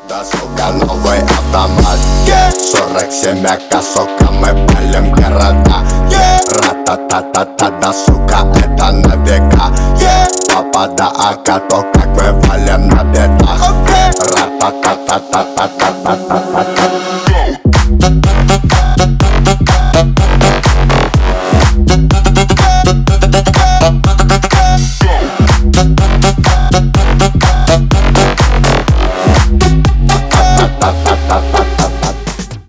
Да, сука, новый автомат, 47 сука, мы палим города, ра-та-та-та-та, да, сука, это на века, папа да АК, то как мы валим на бедах, ра-та-та-та-та-та-та-та-та-та.